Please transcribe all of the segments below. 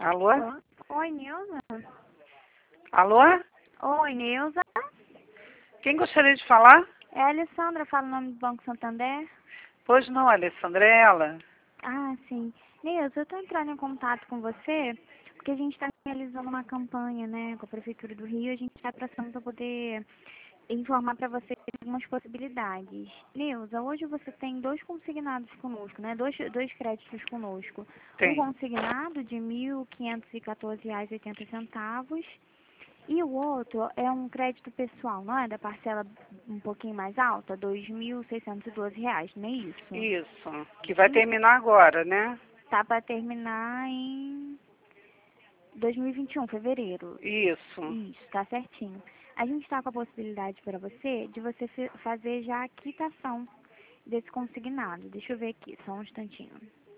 Alô? Oi, Neuza. Alô? Oi, Neuza. Quem gostaria de falar? É a Alessandra, fala o nome do Banco Santander. Pois não, Alessandra, é ela. Ah, sim. Neuza, eu estou entrando em contato com você porque a gente está realizando uma campanha, né, com a Prefeitura do Rio. A gente está traçando para poder informar para você algumas possibilidades. Neuza, hoje você tem dois consignados conosco, né, dois créditos conosco. Um Tem. consignado de R$ 1.514,80. E o outro é um crédito pessoal, não é? Da parcela um pouquinho mais alta, R$ 2.612, não é isso? Isso. Que vai terminar agora, né? Tá para terminar em 2021, fevereiro. Isso. Isso, tá certinho. A gente está com a possibilidade para você de você fazer já a quitação desse consignado. Deixa eu ver aqui, só um instantinho.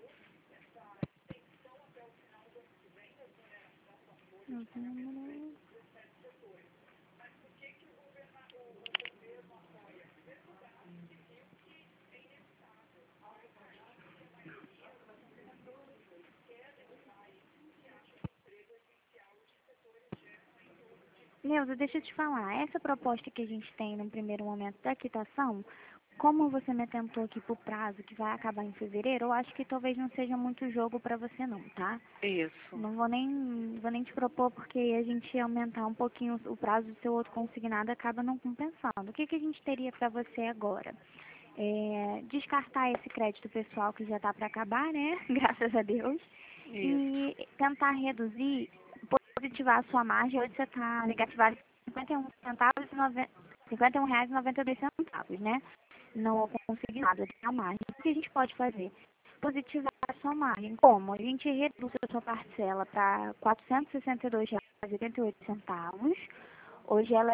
Neuza, deixa eu te falar, essa proposta que a gente tem no primeiro momento da quitação, como você me atentou aqui pro prazo que vai acabar em fevereiro, eu acho que talvez não seja muito jogo para você não, tá? Isso. Não vou nem te propor porque a gente aumentar um pouquinho o prazo do seu outro consignado acaba não compensando. O que que a gente teria para você agora? Descartar esse crédito pessoal que já está para acabar, né? Graças a Deus. Isso. E tentar reduzir, positivar a sua margem. Hoje você está negativado em 51 centavos e R$ 51,92, né? No consignado, a margem. O que a gente pode fazer? Positivar a sua margem. Como? A gente reduz a sua parcela para R$ 462,88. Hoje ela é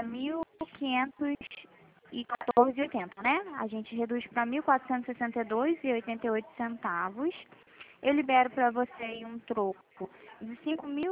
1.514,80, né? A gente reduz para R$ 1.462,88. Eu libero para você aí um troco de R$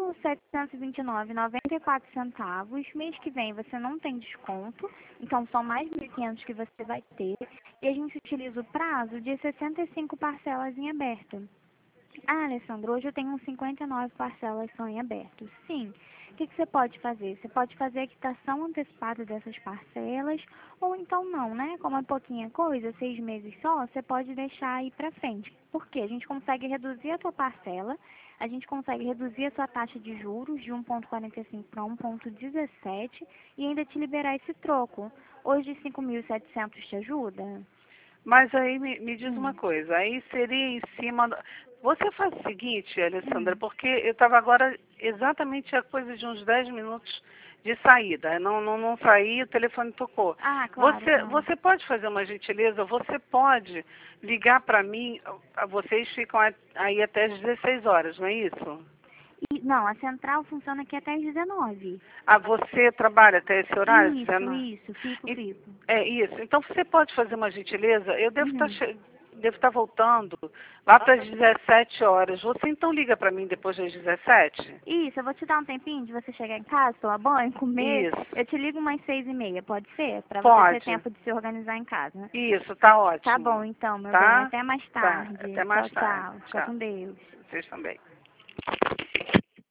5.729,94. Mês que vem você não tem desconto, então são mais 1.500 que você vai ter. E a gente utiliza o prazo de 65 parcelas em aberto. Ah, Alessandro, hoje eu tenho 59 parcelas só em aberto. Sim. O que você pode fazer? Você pode fazer a quitação antecipada dessas parcelas, ou então não, né? Como é pouquinha coisa, 6 meses só, você pode deixar aí pra frente. Por quê? A gente consegue reduzir a tua parcela, a gente consegue reduzir a sua taxa de juros de 1,45 para 1,17 e ainda te liberar esse troco. Hoje 5.700 te ajuda? Mas aí me diz uma Hum, coisa, aí seria em cima... Você faz o seguinte, Alessandra, hum. porque eu estava agora exatamente a coisa de uns 10 minutos de saída. Não saí, o telefone tocou. Ah, claro, claro. Você pode fazer uma gentileza? Você pode ligar para mim, vocês ficam aí até as 16 horas, não é isso? Não, a central funciona aqui até às 19. Ah, você trabalha até esse horário? Isso, fico, E- fico. É isso. Então você pode fazer uma gentileza? Eu Uhum. devo estar voltando lá para as 17 horas. Você então liga para mim depois das 17? Isso, eu vou te dar um tempinho de você chegar em casa, tomar banho, comer. Isso. Eu te ligo umas 6:30, pode ser? Pra você ter Pode. tempo de se organizar em casa. Isso, tá Tá bom, ótimo. então, meu bem. Tá? Até mais Tá. tarde. Até Tchau, mais tarde. tchau. Fica Tchau. com Deus. Vocês também.